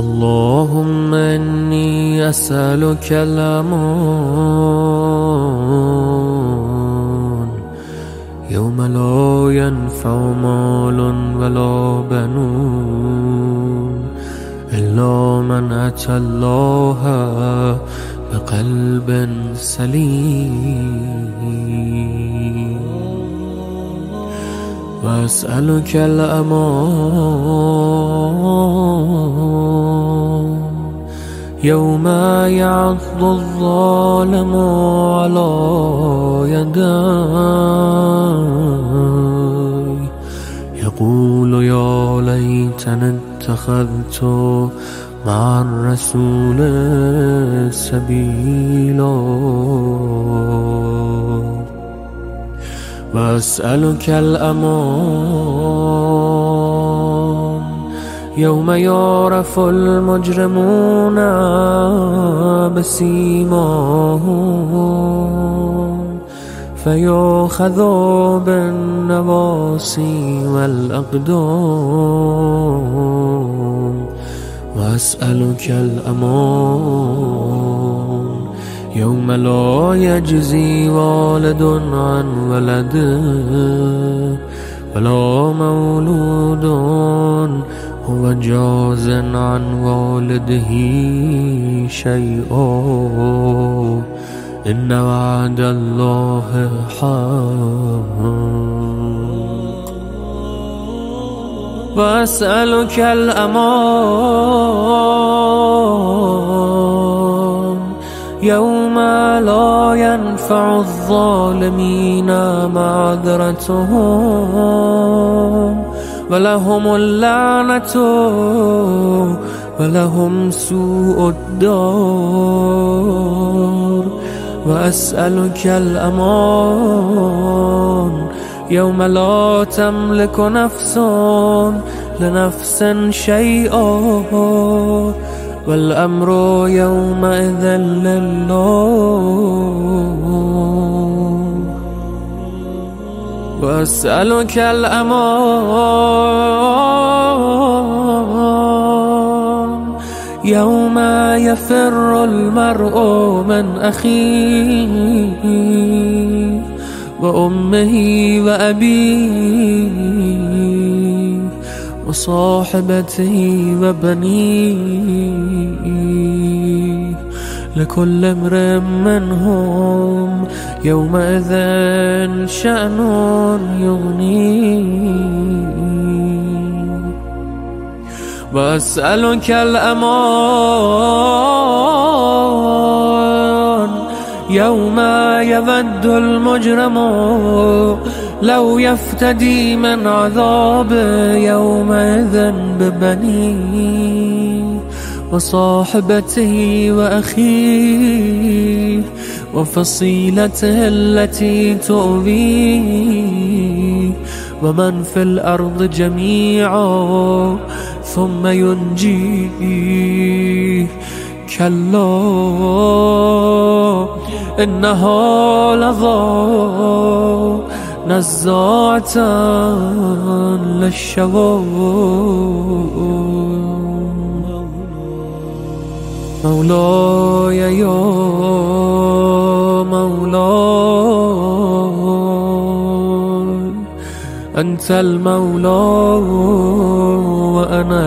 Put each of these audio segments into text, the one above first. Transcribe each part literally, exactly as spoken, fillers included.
اللهم إني أسألك الأمان يوم لا ينفع مال ولا بنون إلا من أتى الله بقلب سليم. وأسألك الأمان يوم يعض الظالم على يديه يقول يا ليتني اتخذت مع الرسول سبيلا. وأسألك الأمان يوم يعرف المجرمون بسيماهم فيؤخذ بالنواصي والأقدام. وأسألك الأمان يوم لا يجزي والد عن ولده ولا مولود هو جاز عن والده شيئا إن وعد الله حق. وأسألك الأمان يوم لا ينفع الظالمين معذرتهم ولهم اللعنة ولهم سوء الدار. وأسألك الأمان يوم لا تملك نفس لنفس شيئا والأمر يومئذ لله. وأسألك الأمان يوم يفر المرء من أخيه وأمه وأبيه وصاحبته وبنيه لكل امرئ منهم يومئذ شأن يغنيه. وأسألك الأمان يوم يود المجرم لو يفتدي من عذاب يومئذ ببنيه وصاحبته وأخيه وفصيلته التي تؤويه ومن في الأرض جميعا ثم ينجيه. كلا إنها لظى نزاعة للشوى مولاي يا مولاي أنت المولى وأنا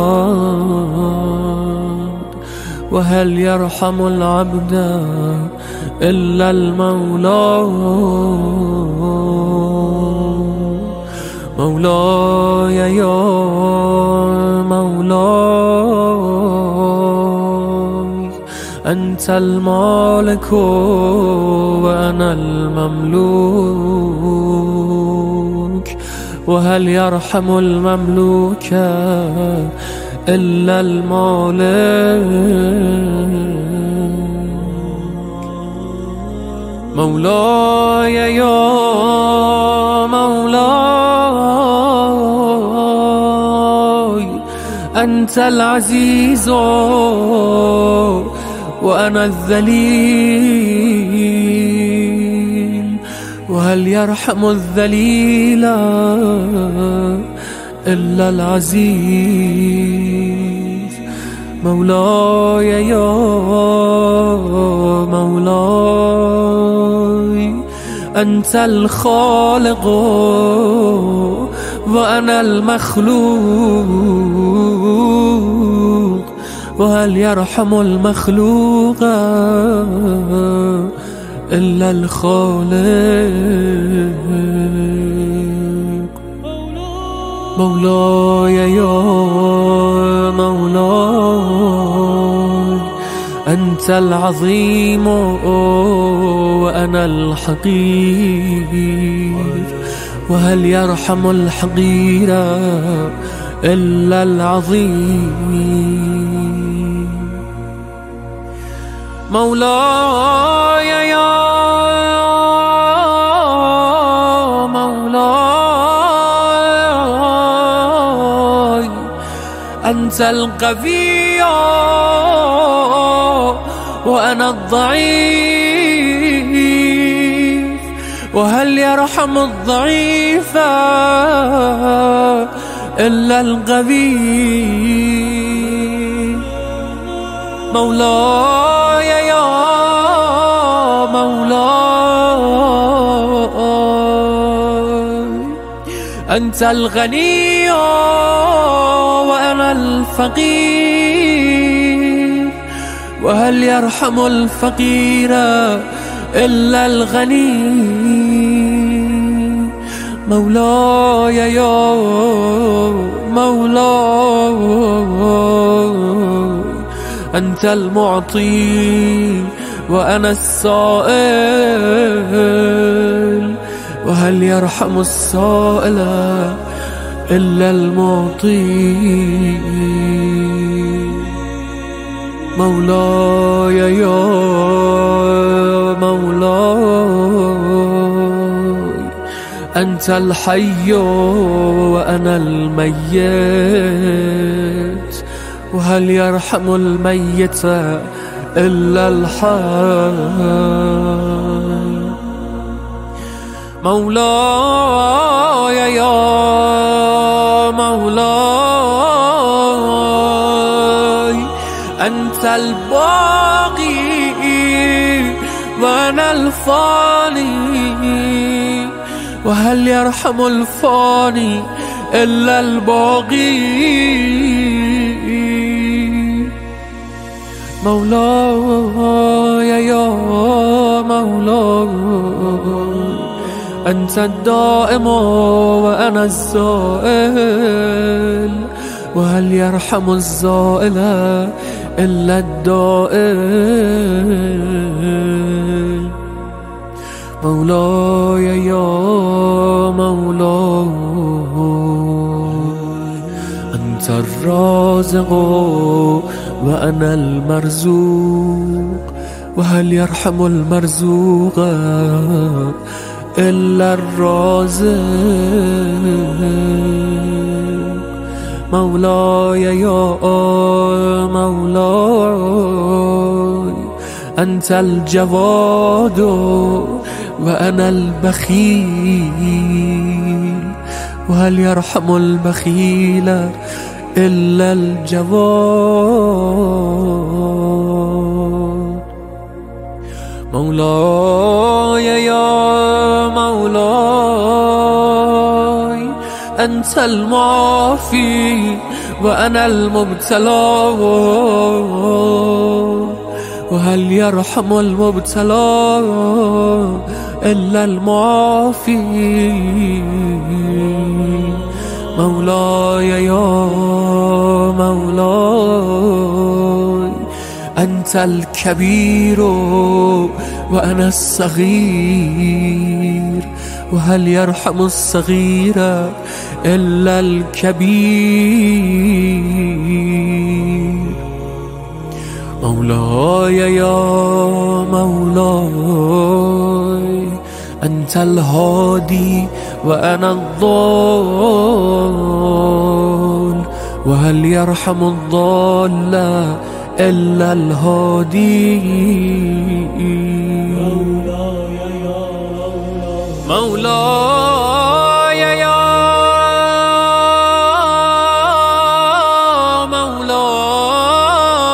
العبد وهل يرحم العبد إلا المولى. مولاي يا مولاي أنت المالك وأنا المملوك وهل يرحم المملوك إلا المالك. مولاي يا مولاي أنت العزيز وأنا الذليل وهل يرحم الذليل إلا العزيز. مولاي يا مولاي أنت الخالق وأنا المخلوق، وهل يرحم المخلوق إلا الخالق. مولاي يا مولاي أنت العظيم وأنا الحقير، وهل يرحم الحقير إلا العظيم. مولاي يا مولاي أنت القوي وأنا الضعيف، وهل يرحم الضعيف إلا القوي. مولاي يا مولاي أنت الغني وأنا الفقير، وهل يرحم الفقير إلا الغني. مولاي يا مولاي أنت المعطي وأنا السائل، وهل يرحم السائل إلا المعطي. مولاي يا مولاي أنت الحي وأنا الميت، وهل يرحم الميت إلا الحي. مولاي يا مولاي أنت الباقي وأنا الفاني، وهل يرحم الفاني إلا الباقي. مولاي يا مولاي أنت الدائم وأنا الزائل، وهل يرحم الزائل إلا الدائم. مولاي يا مولاي أنت الرازق وأنا المرزوق، وهل يرحم المرزوق إلا الرازق. مولاي يا مولاي أنت الجواد وأنا البخيل، وهل يرحم البخيل إلا الجواد. مولاي يا مولاي أنت المعافي وأنا المبتلى، وهل يرحم المبتلى إلا المعافي. مولاي يا مولاي أنت الكبير وأنا الصغير، وهل يرحم الصغير إلا الكبير. مولاي يا مولاي أنت الهادي وأنا الضال، وهل يرحم الضال إلا الهادي. مولاي يا مولاي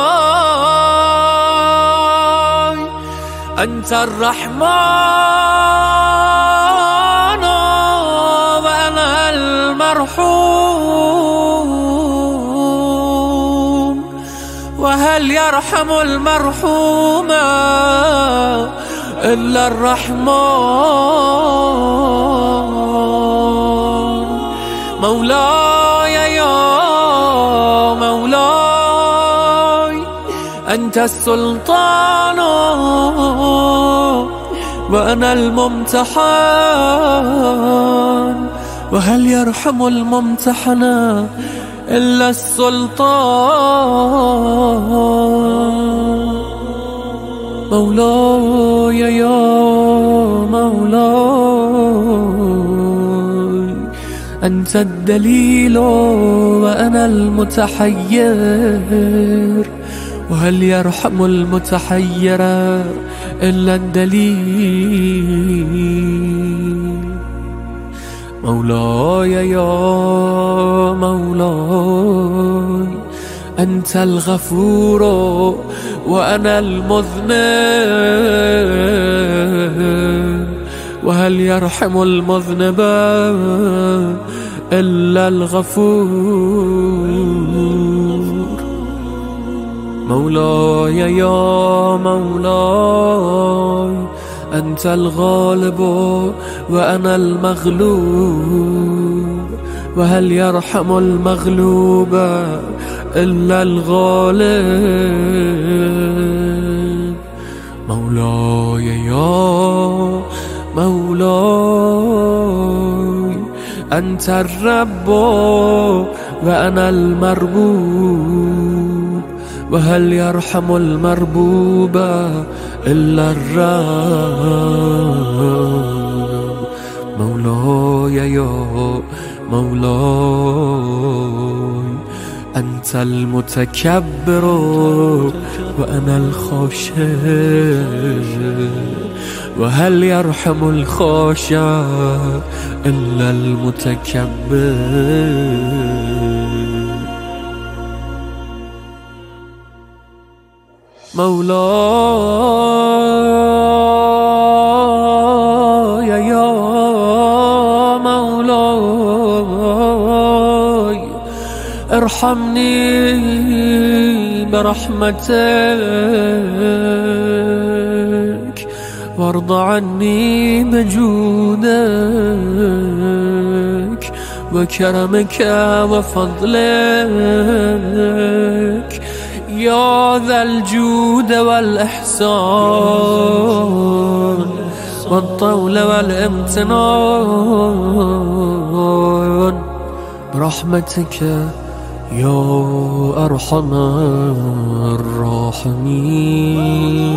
أنت الرحمن وأنا المرحوم، وهل يرحم المرحوم إلا الرحمن. مولاي يا مولاي أنت السلطان وأنا الممتحن، وهل يرحم الممتحن إلا السلطان. مولاي يا مولاي أنت الدليل وأنا المتحير، وهل يرحم المتحير إلا الدليل. مولاي يا مولاي أنت الغفور وأنا المذنب، وهل يرحم المذنب إلا الغفور. مولاي يا مولاي أنت الغالب وأنا المغلوب، وهل يرحم المغلوب إلا الغالب. مولاي يا مولاي أنت الرب وأنا المربوب، وهل يرحم المربوب إلا الرب. مولاي يا مولاي أنت المتكبر وأنا الخاشع، وهل يرحم الخاشع إلا المتكبر. مولاي يا مولاي ارحمني برحمتك، وارض عني بجودك وكرمك وفضلك يا ذا الجود والإحسان والطول والامتنان، برحمتك يا أرحم الراحمين.